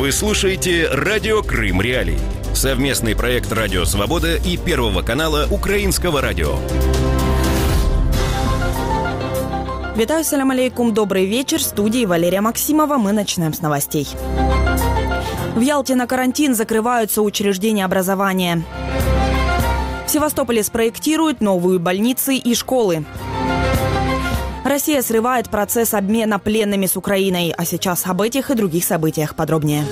Вы слушаете «Радио Крым Реалии». Совместный проект «Радио Свобода» и Первого канала Украинского радио. Витаю, салям алейкум, добрый вечер. В студии Валерия Максимова. Мы начинаем с новостей. В Ялте на карантин закрываются учреждения образования. В Севастополе спроектируют новые больницы и школы. Россия срывает процесс обмена пленными с Украиной. А сейчас об этих и других событиях подробнее.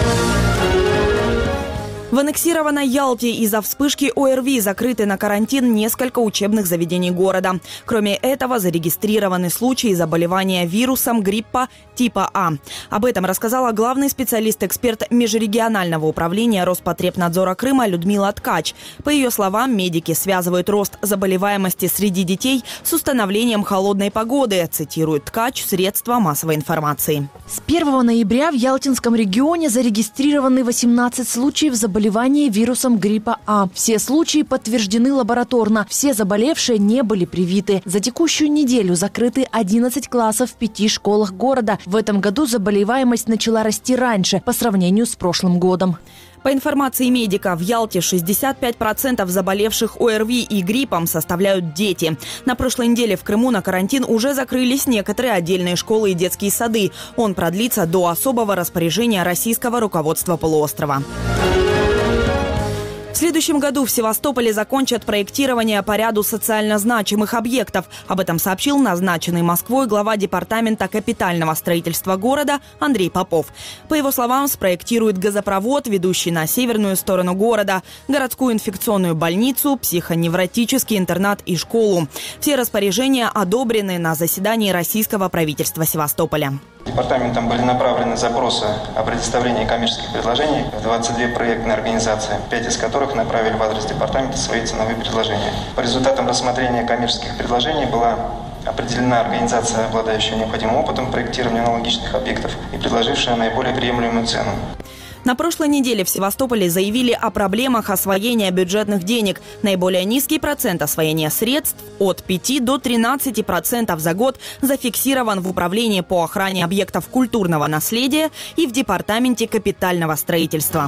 В аннексированной Ялте из-за вспышки ОРВИ закрыты на карантин несколько учебных заведений города. Кроме этого, зарегистрированы случаи заболевания вирусом гриппа типа А. Об этом рассказала главный специалист-эксперт межрегионального управления Роспотребнадзора Крыма Людмила Ткач. По ее словам, медики связывают рост заболеваемости среди детей с установлением холодной погоды, цитирует Ткач средства массовой информации. С 1 ноября в Ялтинском регионе зарегистрированы 18 случаев заболевания вирусом гриппа А. Все случаи подтверждены лабораторно. Все заболевшие не были привиты. За текущую неделю закрыты 11 классов в 5 школах города. В этом году заболеваемость начала расти раньше по сравнению с прошлым годом. По информации медика, в Ялте 65% заболевших ОРВИ и гриппом составляют дети. На прошлой неделе в Крыму на карантин уже закрылись некоторые отдельные школы и детские сады. Он продлится до особого распоряжения российского руководства полуострова. В следующем году в Севастополе закончат проектирование по ряду социально значимых объектов. Об этом сообщил назначенный Москвой глава департамента капитального строительства города Андрей Попов. По его словам, спроектируют газопровод, ведущий на северную сторону города, городскую инфекционную больницу, психоневротический интернат и школу. Все распоряжения одобрены на заседании российского правительства Севастополя. Департаментом были направлены запросы о предоставлении коммерческих предложений в 22 проектные организации, 5 из которых направили в адрес департамента свои ценовые предложения. По результатам рассмотрения коммерческих предложений была определена организация, обладающая необходимым опытом проектирования аналогичных объектов и предложившая наиболее приемлемую цену. На прошлой неделе в Севастополе заявили о проблемах освоения бюджетных денег. Наиболее низкий процент освоения средств от 5 до 13% за год зафиксирован в Управлении по охране объектов культурного наследия и в Департаменте капитального строительства.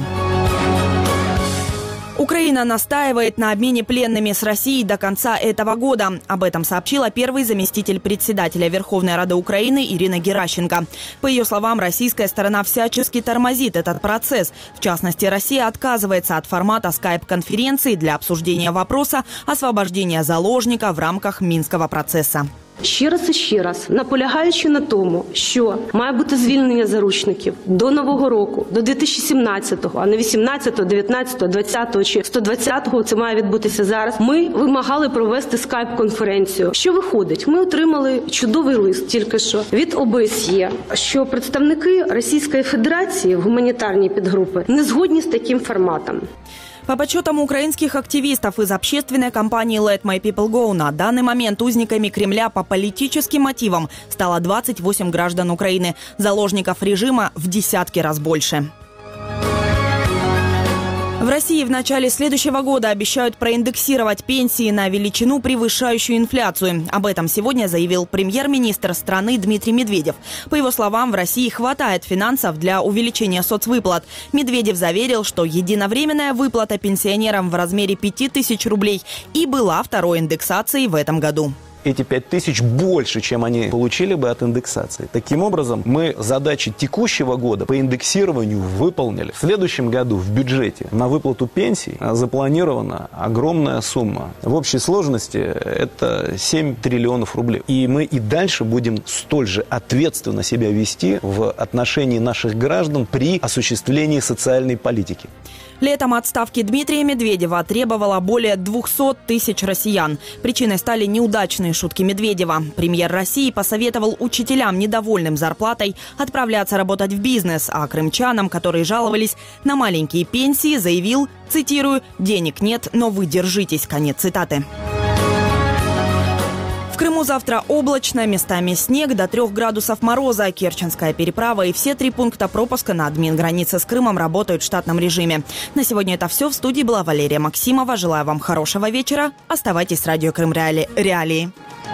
Украина настаивает на обмене пленными с Россией до конца этого года. Об этом сообщила первый заместитель председателя Верховной Рады Украины Ирина Геращенко. По ее словам, российская сторона всячески тормозит этот процесс. В частности, Россия отказывается от формата скайп-конференции для обсуждения вопроса освобождения заложника в рамках Мінського процесу. Ще раз і ще раз, наполягаючи на тому, що має бути звільнення заручників до Нового року, до 2017-го, а не 18-го, 19-го, 20-го чи 120-го, це має відбутися зараз, ми вимагали провести скайп-конференцію. Що виходить? Ми отримали чудовий лист тільки що від ОБСЄ, що представники Російської Федерації в гуманітарній підгрупі не згодні з таким форматом. По подсчетам украинских активистов из общественной компании Let My People Go, на данный момент узниками Кремля по политическим мотивам стало 28 граждан Украины. Заложников режима в десятки раз больше. В России в начале следующего года обещают проиндексировать пенсии на величину, превышающую инфляцию. Об этом сегодня заявил премьер-министр страны Дмитрий Медведев. По его словам, в России хватает финансов для увеличения соцвыплат. Медведев заверил, что единовременная выплата пенсионерам в размере 5000 рублей и была второй индексацией в этом году. Эти 5000 больше, чем они получили бы от индексации. Таким образом, мы задачи текущего года по индексированию выполнили. В следующем году в бюджете на выплату пенсий запланирована огромная сумма. В общей сложности это 7 триллионов рублей. И мы и дальше будем столь же ответственно себя вести в отношении наших граждан при осуществлении социальной политики. Летом отставки Дмитрия Медведева требовало более 200 тысяч россиян. Причиной стали неудачные шутки Медведева. Премьер России посоветовал учителям, недовольным зарплатой, отправляться работать в бизнес, а крымчанам, которые жаловались на маленькие пенсии, заявил, цитирую, «денег нет, но вы держитесь», конец цитаты. В Крыму завтра облачно, местами снег, до 3 градусов мороза. Керченская переправа и все 3 пункта пропуска на админгранице с Крымом работают в штатном режиме. На сегодня это все. В студии была Валерия Максимова. Желаю вам хорошего вечера. Оставайтесь с радио Крым Реалии.